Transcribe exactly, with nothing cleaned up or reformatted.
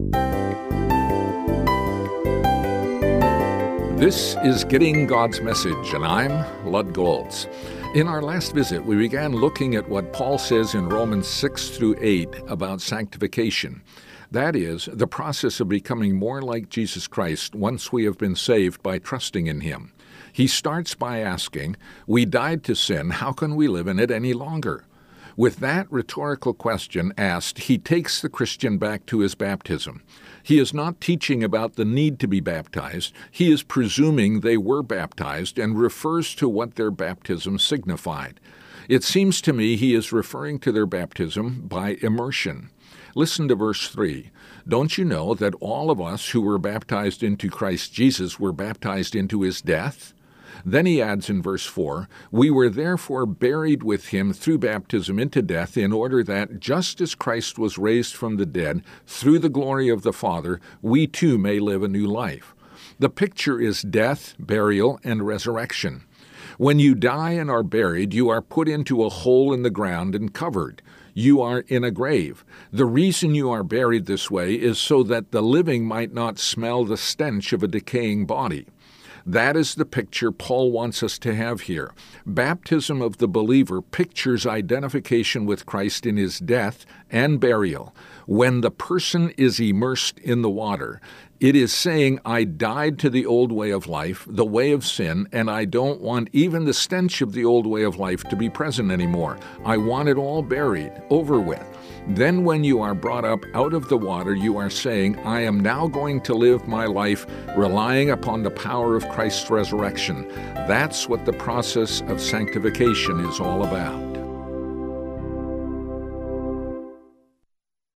This is Getting God's Message, and I'm Lud Goltz. In our last visit, we began looking at what Paul says in Romans six through eight about sanctification. That is, the process of becoming more like Jesus Christ once we have been saved by trusting in Him. He starts by asking, "We died to sin, how can we live in it any longer?" With that rhetorical question asked, he takes the Christian back to his baptism. He is not teaching about the need to be baptized. He is presuming they were baptized and refers to what their baptism signified. It seems to me he is referring to their baptism by immersion. Listen to verse three. "Don't you know that all of us who were baptized into Christ Jesus were baptized into his death?" Then he adds in verse four, "We were therefore buried with him through baptism into death, in order that, just as Christ was raised from the dead through the glory of the Father, we too may live a new life." The picture is death, burial, and resurrection. When you die and are buried, you are put into a hole in the ground and covered. You are in a grave. The reason you are buried this way is so that the living might not smell the stench of a decaying body. That is the picture Paul wants us to have here. Baptism of the believer pictures identification with Christ in his death and burial. When the person is immersed in the water, it is saying, I died to the old way of life, the way of sin, and I don't want even the stench of the old way of life to be present anymore. I want it all buried, over with. Then when you are brought up out of the water, you are saying, I am now going to live my life relying upon the power of Christ's resurrection. That's what the process of sanctification is all about.